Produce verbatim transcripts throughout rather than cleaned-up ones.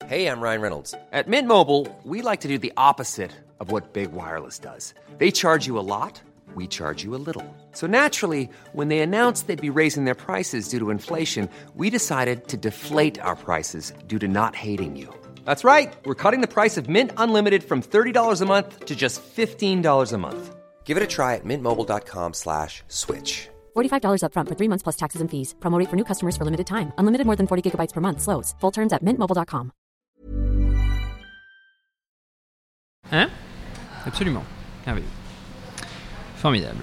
Hey, I'm Ryan Reynolds. At Mint Mobile, we like to do the opposite of what Big Wireless does. They charge you a lot, we charge you a little. So naturally, when they announced they'd be raising their prices due to inflation, we decided to deflate our prices due to not hating you. That's right. We're cutting the price of Mint Unlimited from thirty dollars a month to just fifteen dollars a month. Give it a try at mintmobile.com slash switch. forty-five dollars up front for three months plus taxes and fees. Promo rate for new customers for limited time. Unlimited more than forty gigabytes per month. Slows full terms at mint mobile dot com. Hein ? Absolument. Merveilleux. Formidable.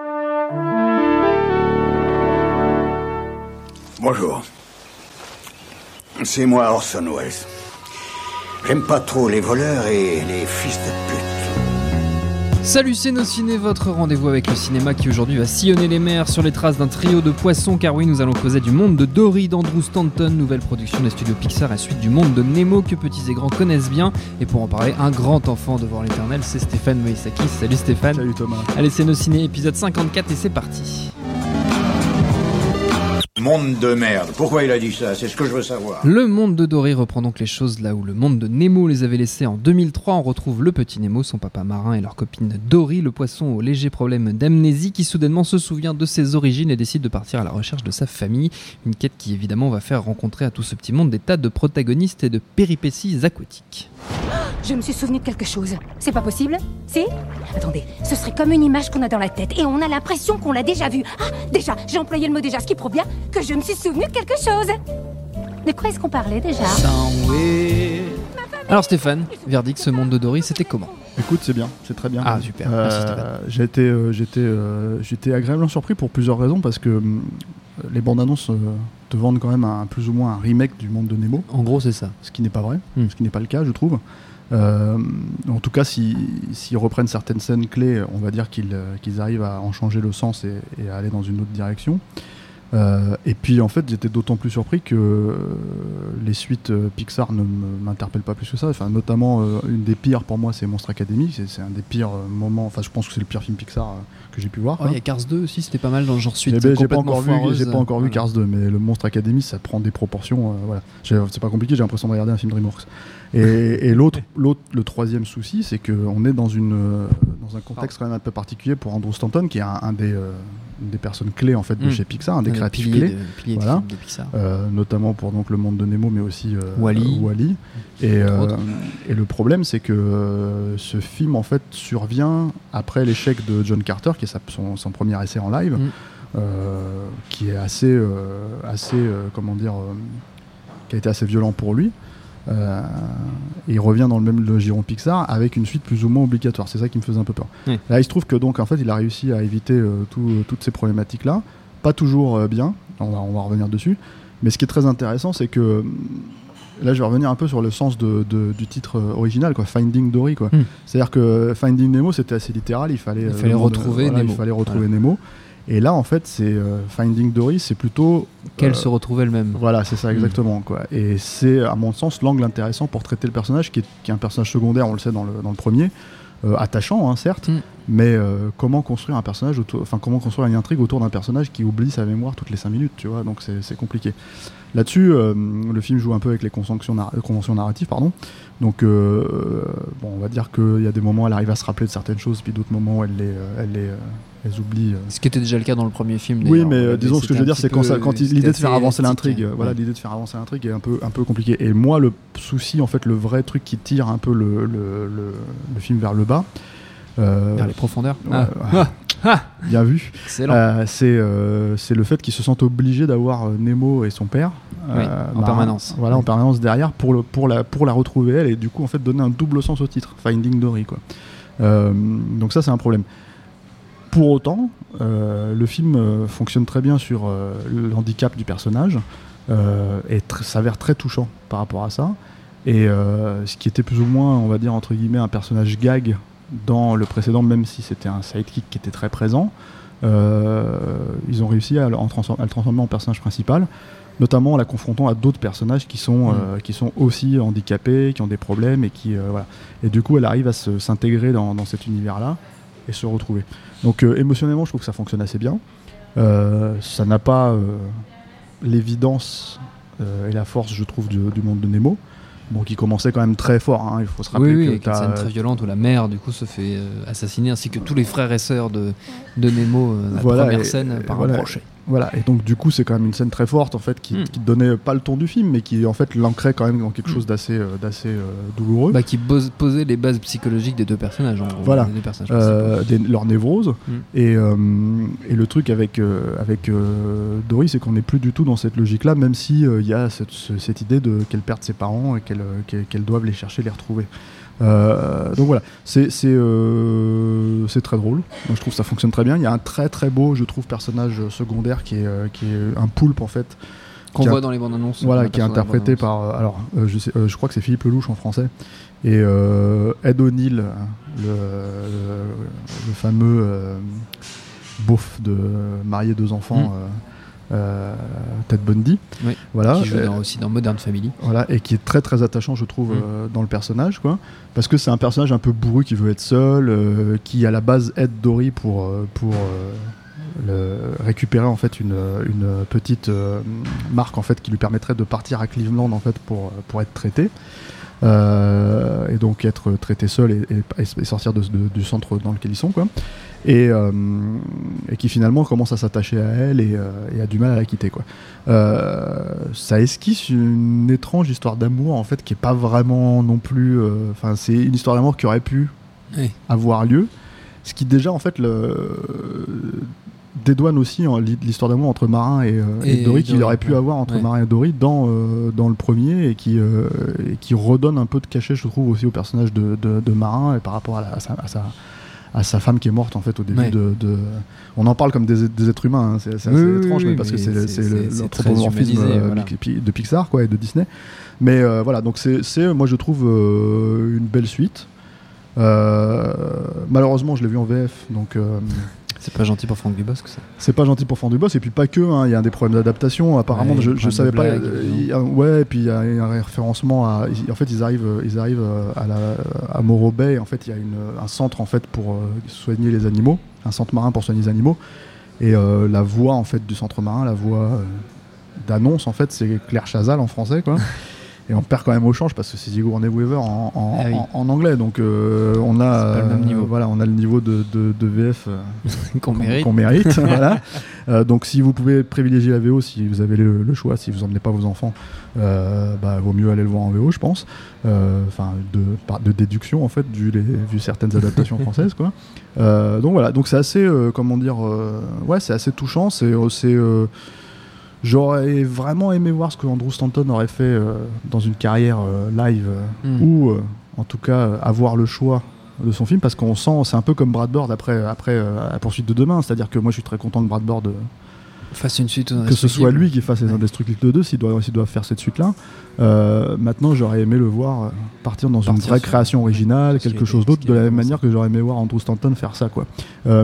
Bonjour. C'est moi Orson Welles. J'aime pas trop les voleurs et les fils de pute. Salut, c'est Nos Ciné, votre rendez-vous avec le cinéma qui aujourd'hui va sillonner les mers sur les traces d'un trio de poissons, car oui, nous allons causer du monde de Dory d'Andrew Stanton, nouvelle production des studios Pixar et suite du monde de Nemo que petits et grands connaissent bien. Et pour en parler, un grand enfant devant l'éternel, c'est Stéphane Moïsakis. Salut Stéphane. Salut Thomas. Allez, c'est Nos Ciné, épisode cinquante-quatre et c'est parti. Monde de merde. Pourquoi il a dit ça ? C'est ce que je veux savoir. Le monde de Dory reprend donc les choses là où le monde de Nemo les avait laissés en deux mille trois. On retrouve le petit Nemo, son papa marin et leur copine Dory, le poisson au léger problème d'amnésie qui soudainement se souvient de ses origines et décide de partir à la recherche de sa famille. Une quête qui évidemment va faire rencontrer à tout ce petit monde des tas de protagonistes et de péripéties aquatiques. Je me suis souvenu de quelque chose. C'est pas possible ? Si ? Attendez, ce serait comme une image qu'on a dans la tête et on a l'impression qu'on l'a déjà vue. Ah, déjà, j'ai employé le mot déjà, ce qui prouve bien que je me suis souvenu de quelque chose. De quoi est-ce qu'on parlait déjà ? Alors Stéphane, verdict, ce monde de Dory, c'était comment ? Écoute, c'est bien, c'est très bien. Ah super, euh, merci Stéphane. J'ai été, euh, j'étais, euh, j'étais agréablement surpris pour plusieurs raisons, parce que euh, les bandes annonces euh, te vendent quand même un, plus ou moins un remake du monde de Nemo. En gros, c'est ça. Ce qui n'est pas vrai, mm. ce qui n'est pas le cas, je trouve. Euh, en tout cas, si, s'ils reprennent certaines scènes clés, on va dire qu'ils, euh, qu'ils arrivent à en changer le sens et, et à aller dans une autre direction. Euh, et puis en fait j'étais d'autant plus surpris que euh, les suites euh, Pixar ne m'interpellent pas plus que ça, enfin, notamment euh, une des pires pour moi c'est Monstres Academy, c'est, c'est un des pires euh, moments, enfin je pense que c'est le pire film Pixar euh, que j'ai pu voir. Il oh, y a Cars deux aussi, c'était pas mal dans le genre suite. Eh ben, j'ai pas encore foireuse. vu, j'ai pas encore voilà. vu Cars deux, mais le Monstres Academy ça prend des proportions, euh, voilà. J'ai, c'est pas compliqué, j'ai l'impression de regarder un film DreamWorks. Et, et l'autre, l'autre, le troisième souci, c'est qu'on est dans, une, euh, dans un contexte quand même un peu particulier pour Andrew Stanton, qui est un, un des, euh, une des personnes clés en fait, de mmh. chez Pixar, un des un créatifs clés, de, piliers voilà. de Pixar. Euh, notamment pour donc, le monde de Nemo, mais aussi euh, Wall-E. Euh, Wall-E. Et, euh, et le problème, c'est que euh, ce film en fait survient après l'échec de John Carter, qui est sa, son, son premier essai en live, mmh. euh, qui est assez, euh, assez euh, comment dire, euh, qui a été assez violent pour lui. Euh, et il revient dans le même le giron Pixar avec une suite plus ou moins obligatoire. C'est ça qui me faisait un peu peur. Oui. Là, il se trouve que donc en fait, il a réussi à éviter euh, tout, euh, toutes ces problématiques-là. Pas toujours euh, bien. On va, on va revenir dessus. Mais ce qui est très intéressant, c'est que là, je vais revenir un peu sur le sens de, de, du titre original, quoi, Finding Dory, quoi. Mm. C'est-à-dire que Finding Nemo, c'était assez littéral. Il fallait, il fallait euh, retrouver de, voilà, Nemo. Il fallait retrouver voilà. Nemo. Et là, en fait, c'est euh, Finding Dory, c'est plutôt qu'elle euh, se retrouve elle-même. Voilà, c'est ça exactement. Mmh. Quoi. Et c'est, à mon sens, l'angle intéressant pour traiter le personnage, qui est, qui est un personnage secondaire, on le sait dans le, dans le premier, euh, attachant, hein, certes, mmh. mais euh, comment construire un personnage, autour, enfin comment construire une intrigue autour d'un personnage qui oublie sa mémoire toutes les cinq minutes, tu vois. Donc c'est, c'est compliqué. Là-dessus, euh, le film joue un peu avec les conventions, nar- conventions narratives, pardon. Donc, euh, bon, on va dire qu'il y a des moments où elle arrive à se rappeler de certaines choses, puis d'autres moments où elle les, euh, elle les, euh, elle oublie. Euh. Ce qui était déjà le cas dans le premier film. Oui, mais euh, disons ce que je veux dire, c'est quand, ça, quand il, l'idée de faire avancer l'intrigue, ouais. voilà, l'idée de faire avancer l'intrigue est un peu, un peu compliquée. Et moi, le souci, en fait, le vrai truc qui tire un peu le, le, le, le film vers le bas. Euh, vers les profondeurs. Ouais, ah. Ouais. Ah. Bien vu. Excellent. Euh, c'est, euh, c'est le fait qu'il se sente obligé d'avoir Nemo et son père. Oui, euh, en bah, permanence. Voilà, oui. en permanence derrière pour, le, pour, la, pour la retrouver elle et du coup en fait donner un double sens au titre, Finding Dory, quoi. Euh, donc ça c'est un problème. Pour autant, euh, le film euh, fonctionne très bien sur euh, l'handicap du personnage euh, et tr- s'avère très touchant par rapport à ça. Et euh, ce qui était plus ou moins, on va dire entre guillemets, un personnage gag dans le précédent, même si c'était un sidekick qui était très présent, euh, ils ont réussi à le, transform- à le transformer en personnage principal, notamment en la confrontant à d'autres personnages qui sont, mmh. euh, qui sont aussi handicapés, qui ont des problèmes, et qui euh, voilà. Et du coup, elle arrive à se, s'intégrer dans, dans cet univers-là et se retrouver. Donc euh, émotionnellement, je trouve que ça fonctionne assez bien. Euh, ça n'a pas euh, l'évidence euh, et la force, je trouve, du, du monde de Nemo. bon, qui commençait quand même très fort. Hein. Il faut se rappeler oui, oui, que avec une t'as scène très violente où la mère du coup se fait euh, assassiner, ainsi que tous les frères et sœurs de, de Nemo. Euh, la Voilà, première et- scène et par voilà. un brochet. Voilà, et donc du coup c'est quand même une scène très forte en fait qui, Mm. qui donnait pas le ton du film mais qui en fait l'ancrait quand même dans quelque Mm. chose d'assez euh, d'assez euh, douloureux. Bah, qui pose- posait les bases psychologiques des deux personnages. En gros, Voilà. des deux personnages Euh, des- leur névrose Mm. et, euh, et le truc avec, euh, avec euh, Dory c'est qu'on n'est plus du tout dans cette logique là même si il euh, y a cette, ce- cette idée de qu'elle perde ses parents et qu'elle euh, qu'elle qu'elle doive les chercher, les retrouver. Euh, donc voilà, c'est c'est euh, c'est très drôle. Moi, je trouve que ça fonctionne très bien. Il y a un très très beau, je trouve, personnage secondaire qui est, euh, qui est un poulpe en fait. qu'on qui a- voit dans les bandes annonces. Voilà, qui est interprété par. euh, alors, euh, je, sais, euh, je crois que c'est Philippe Lelouch en français. Et euh, Ed O'Neill, le, le, le fameux euh, beauf de marier deux enfants, Mm. euh, euh, Ted Bundy. Oui. Voilà. Qui joue Euh, dans- aussi dans Modern Family. voilà, et qui est très très attachant, je trouve, Mm. euh, dans le personnage, quoi. Parce que c'est un personnage un peu bourru qui veut être seul, euh, qui à la base aide Dory pour, euh, pour euh, le- récupérer en fait une, une petite euh, marque en fait qui lui permettrait de partir à Cleveland en fait pour, pour être traité. Euh, et donc être traité seul et, et- et sortir de, de- du centre dans lequel ils sont, quoi. Et, euh, et qui finalement commence à s'attacher à elle et, euh, et a du mal à la quitter, quoi. Euh, ça esquisse une étrange histoire d'amour en fait qui est pas vraiment non plus. Enfin, c'est une histoire d'amour qui aurait pu Oui. avoir lieu, ce qui déjà en fait le dédouane aussi hein, l'histoire d'amour entre Marin et, euh, et Et Dory qu'il Dory, aurait pu ouais. avoir entre Ouais. Marin et Dory dans, euh, dans le premier et qui, euh, et qui redonne un peu de cachet je trouve aussi au personnage de, de, de Marin et par rapport à, la- à sa, à, sa, à sa femme qui est morte en fait au début Ouais. de, de- on en parle comme des, des êtres humains hein, c'est, c'est Oui, assez oui, étrange oui, mais parce mais que c'est, le- c'est- c'est le- c'est- c'est l'anthropomorphisme très humanisé, euh, voilà. Pi- de Pixar quoi et de Disney mais euh, voilà donc c'est, c'est moi je trouve euh, une belle suite. Euh, malheureusement je l'ai vu en V F donc euh, C'est pas gentil pour Franck Dubosc, ça. c'est pas gentil pour Franck Dubosc et puis pas que hein, il y a des problèmes d'adaptation apparemment Ouais, je, des je problèmes savais de pas blagues, euh, évidemment. il y a- ouais et puis il y a un référencement à ils- en fait ils arrivent euh, ils arrivent euh, à la à Morro Bay en fait il y a une, un centre en fait pour euh, soigner les animaux un centre marin pour soigner les animaux et euh, la voix en fait du centre marin la voix euh, d'annonce en fait c'est Claire Chazal en français quoi. Et on perd quand même au change parce que c'est Sigourney Weaver en, en, Ah oui. en, en anglais donc euh, on a C'est pas le même niveau. euh, voilà on a le niveau de, de, de V F euh, Qu'on qu'on mérite. qu'on mérite, voilà. Euh, donc si vous pouvez privilégier la V O, si vous avez le, le choix, si vous emmenez pas vos enfants, euh, bah, vaut mieux aller le voir en V O, je pense. Enfin, de, par- de déduction en fait, vu, les, vu certaines adaptations françaises, quoi. Euh, donc voilà, donc c'est assez, euh, comment dire, euh, ouais, c'est assez touchant. C'est, euh, c'est, euh, j'aurais vraiment aimé voir ce que Andrew Stanton aurait fait euh, dans une carrière euh, live, euh, Mm. ou euh, en tout cas euh, avoir le choix de son film parce qu'on sent c'est un peu comme Brad Bird après après euh, la poursuite de demain c'est-à-dire que moi je suis très content que Brad Bird euh, Fasse une suite. que ce soit lui qui fasse les Ouais. Indestructibles deux s'il doit, s'il doit faire cette suite là euh, maintenant j'aurais aimé le voir euh, partir dans une Partir vraie sur- création originale ce qui quelque est- chose ce d'autre qui de est la même comme manière que j'aurais aimé voir Andrew Stanton faire ça quoi. Euh,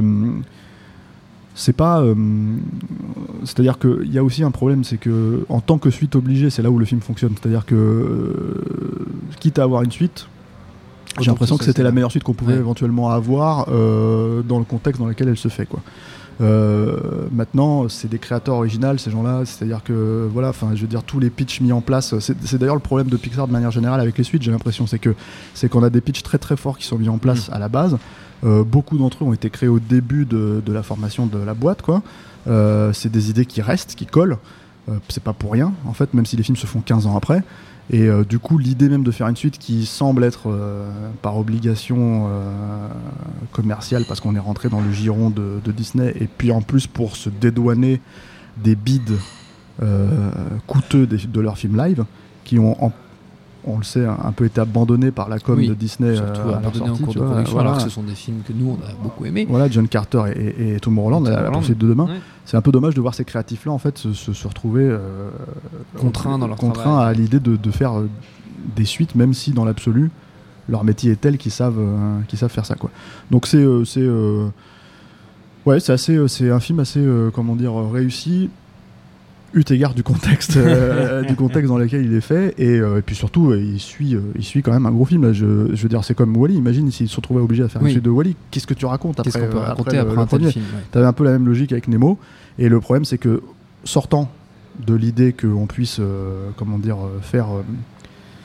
c'est pas euh, c'est-à-dire qu'il y a aussi un problème c'est que en tant que suite obligée c'est là où le film fonctionne c'est-à-dire que euh, quitte à avoir une suite j'ai Autant l'impression que que ça, c'était c'est la bien. meilleure suite qu'on pouvait Ouais. éventuellement avoir euh, dans le contexte dans lequel elle se fait quoi. Euh, maintenant c'est des créateurs originaux ces gens-là c'est-à-dire que voilà enfin je veux dire tous les pitchs mis en place c'est, c'est d'ailleurs le problème de Pixar de manière générale avec les suites j'ai l'impression c'est que c'est qu'on a des pitchs très très forts qui sont mis en place Mm. à la base. Euh, beaucoup d'entre eux ont été créés au début de, de la formation de la boîte quoi. Euh, c'est des idées qui restent qui collent euh, c'est pas pour rien en fait même si les films se font quinze ans après. Et euh, du coup, l'idée même de faire une suite qui semble être euh, par obligation euh, commerciale, parce qu'on est rentré dans le giron de, de Disney, et puis en plus pour se dédouaner des bids euh, coûteux des- de leurs films live, qui ont, en- on le sait, un peu été abandonnés par la com Oui, de Disney Surtout euh, à leur abandonné en sortie. cours tu de vois, production, voilà. alors que ce sont des films que nous on a beaucoup aimés. Voilà, John Carter et, et, et Tomorrowland, Et la, la Tomorrowland. poursuite de demain. Ouais. C'est un peu dommage de voir ces créatifs-là en fait se, se, se retrouver euh, Contraints dans leur contraints travail. à l'idée de, de faire euh, des suites, même si dans l'absolu leur métier est tel qu'ils savent, euh, qu'ils savent faire ça quoi. Donc c'est euh, c'est euh, ouais c'est assez euh, c'est un film assez euh, comment dire euh, réussi. Eu égard du contexte, euh, du contexte dans lequel il est fait, et, euh, et puis surtout, euh, il suit, euh, il suit quand même un gros film. Là. Je, je veux dire, c'est comme Wall-E. Imagine s'ils se retrouvaient obligés à faire Oui. une suite de Wall-E. Qu'est-ce que tu racontes après Qu'est-ce qu'on peut euh, raconter le- après, le un tel premier film ouais. T'avais un peu la même logique avec Nemo, et le problème, c'est que sortant de l'idée qu'on puisse, euh, comment dire, euh, faire euh,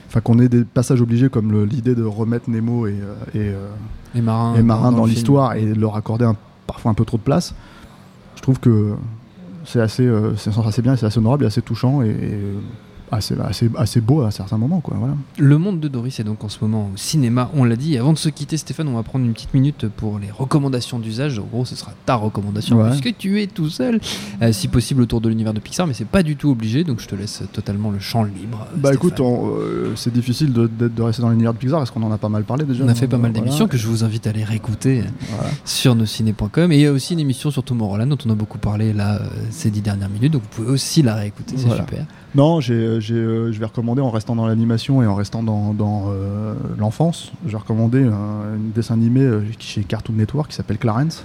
enfin qu'on ait des passages obligés comme le, l'idée de remettre Nemo et, et, euh, les marins, et marins dans, dans l'histoire et de leur accorder un, parfois un peu trop de place. Je trouve que c'est assez, euh, c'est assez bien, c'est assez honorable et assez touchant et, et assez, assez, assez beau à certains moments, quoi. Voilà. Le monde de Dory, c'est donc en ce moment au cinéma, on l'a dit. Et avant de se quitter, Stéphane, on va prendre une petite minute pour les recommandations d'usage. En gros, ce sera ta recommandation, ouais. puisque tu es tout seul, euh, si possible autour de l'univers de Pixar, mais c'est pas du tout obligé, donc je te laisse totalement le champ libre. Bah Stéphane. écoute, on, euh, c'est difficile de, de, de rester dans l'univers de Pixar, parce qu'on en a pas mal parlé déjà. On a fait pas mal voilà. d'émissions que je vous invite à aller réécouter voilà. sur nosciné point com. Et il y a aussi une émission sur Tomorrowland dont on a beaucoup parlé là euh, ces dix dernières minutes, donc vous pouvez aussi la réécouter, c'est voilà. super. Non, j'ai, j'ai, euh, je vais recommander, en restant dans l'animation et en restant dans, dans euh, l'enfance, je vais recommander un, un dessin animé euh, chez Cartoon Network qui s'appelle Clarence,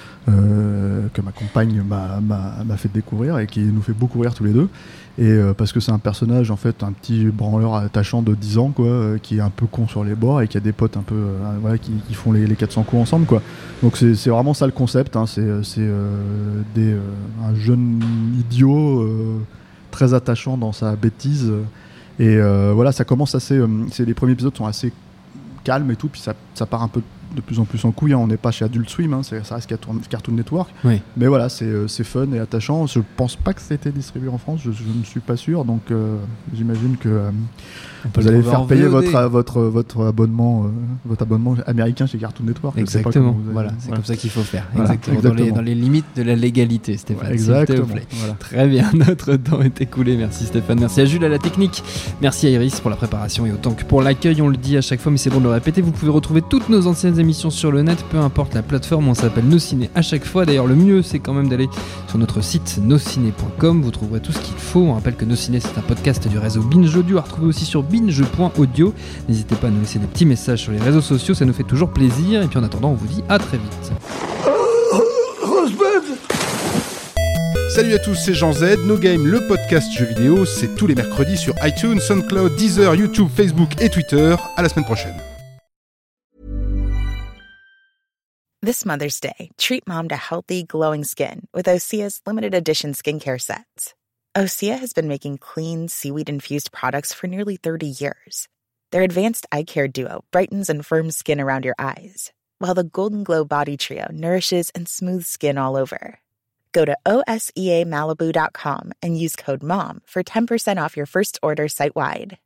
euh, que ma compagne m'a, m'a, m'a fait découvrir et qui nous fait beaucoup rire tous les deux. Et euh, parce que c'est un personnage, en fait, un petit branleur attachant de dix ans, quoi, euh, qui est un peu con sur les bords et qui a des potes un peu, euh, voilà, qui, qui font les, les quatre cents coups ensemble, quoi. Donc c'est, c'est vraiment ça le concept, hein, c'est, c'est euh, des, euh, un jeune idiot euh, très attachant dans sa bêtise. Et euh, voilà, ça commence assez. Euh, c'est, les premiers épisodes sont assez calmes et tout, puis ça, ça part un peu de plus en plus en couille. Hein. On n'est pas chez Adult Swim, hein, c'est, ça reste Cartoon Network. Oui. Mais voilà, c'est, euh, c'est fun et attachant. Je pense pas que ça a été distribué en France, je, je ne suis pas sûr. Donc euh, j'imagine que euh, vous allez faire payer votre, votre, votre, abonnement, euh, votre abonnement américain chez Cartoon Network. Exactement, allez, voilà, c'est voilà. comme ça qu'il faut faire. Voilà, exactement. exactement. Dans, les, dans les limites de la légalité, Stéphane. Ouais, exactement. Voilà. Très bien, notre temps est écoulé. Merci Stéphane, merci à Jules à la technique, merci à Iris pour la préparation et autant que pour l'accueil. On le dit à chaque fois, mais c'est bon de le répéter. Vous pouvez retrouver toutes nos anciennes émissions sur le net, peu importe la plateforme, on s'appelle Nosciné à chaque fois. D'ailleurs, le mieux, c'est quand même d'aller sur notre site nosciné point com. Vous trouverez tout ce qu'il faut. On rappelle que Nosciné, c'est un podcast du réseau Binge Audio, à retrouver aussi sur binge point audio. N'hésitez pas à nous laisser des petits messages sur les réseaux sociaux, ça nous fait toujours plaisir. Et puis en attendant, on vous dit à très vite. Salut à tous, c'est Jean Z. No Game, le podcast jeux vidéo, c'est tous les mercredis sur iTunes, SoundCloud, Deezer, YouTube, Facebook et Twitter. À la semaine prochaine. This Mother's Day, treat mom to healthy, glowing skin with Osea's limited edition skincare sets. Osea has been making clean, seaweed-infused products for nearly thirty years. Their advanced eye care duo brightens and firms skin around your eyes, while the Golden Glow Body Trio nourishes and smooths skin all over. Go to O S E A Malibu dot com and use code MOM for ten percent off your first order site-wide.